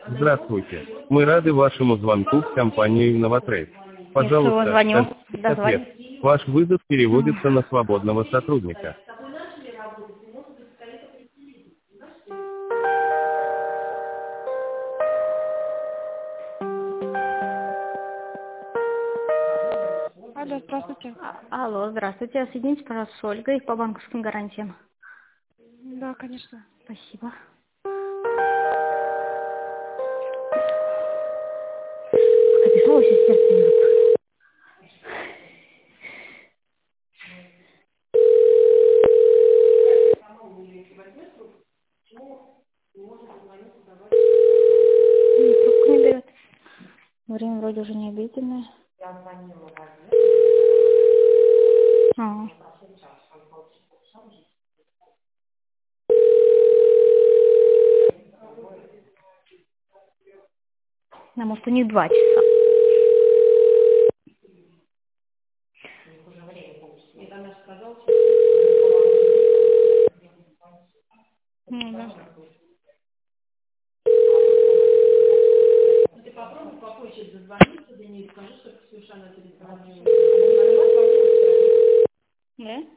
Здравствуйте. Мы рады вашему звонку в компанию «Инноватрейд». Я снова Пожалуйста, звоню. дождитесь Дозвоню. ответ. Ваш вызов переводится на свободного сотрудника. Алло, здравствуйте. Алло, здравствуйте. Соедините, пожалуйста, с Ольгой по банковским гарантиям. Да, конечно. Спасибо. Описала сейчас сердце. Трубку не берет. Время вроде уже не обеденное. А. А может, у них 2 часа. Ну да. Да?